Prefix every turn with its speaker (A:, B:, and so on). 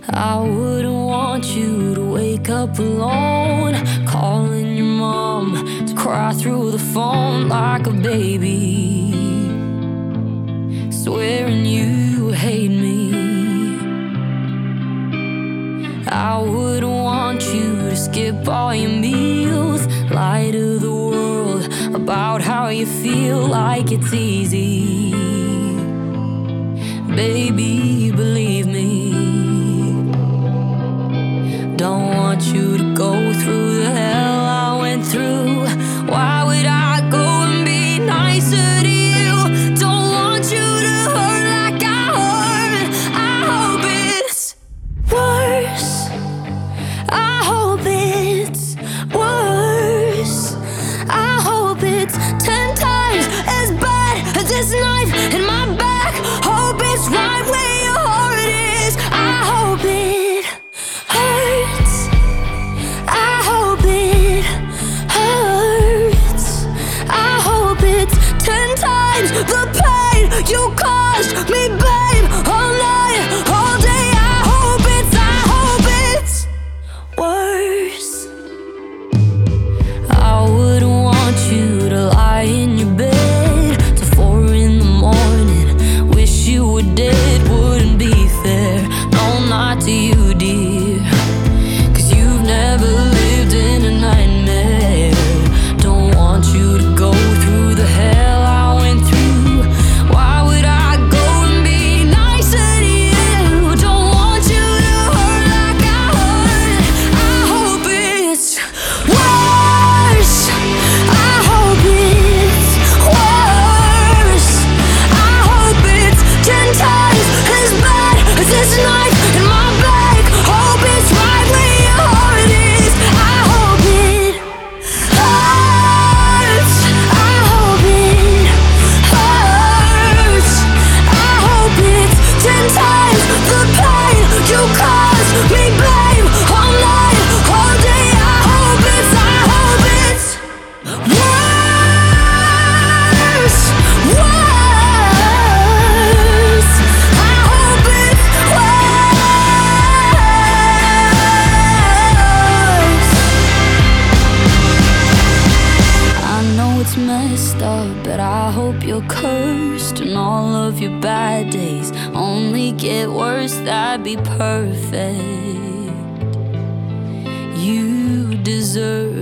A: I wouldn't want you to wake up alone, calling your mom to cry through the phone like a baby, swearing you hate me. I wouldn't want you to skip all your meals, lie to the world about how you feel like it's easy. Baby, believe me, don't want you to go through the hell I went through. Why would I go and be nicer to you? Don't want you to hurt like I hurt. I hope it's worse. I hope it's worse. I hope it's 10 times as bad as this knife in my back. Hope it's right where your heart is. I hope it hurts. I hope it hurts. I hope it's 10 times the pain you caused me, babe. All night, all day. I hope it's worse. I wouldn't want you to lie in your bed till 4 in the morning. Wish you were dead, wouldn't be fair. No, not to you, dear, 'cause you've never lived in a nightmare. Don't want you to go through the hell I went through. Why would I go and be nicer to you? Don't want you to hurt like I hurt. I hope it's worse. I hope it's worse. I hope it's 10 times as bad as this knife in my back. Hope it's right where your heart is. I hope it hurts. I hope it hurts. I hope it's 10 times the pain you caused me, babe. All night, all day. I hope it's worse. Worse. I hope it's worse. I know it's messed up, but I hope you're cursed and all of your bad days only get worse. That'd be perfect. You deserve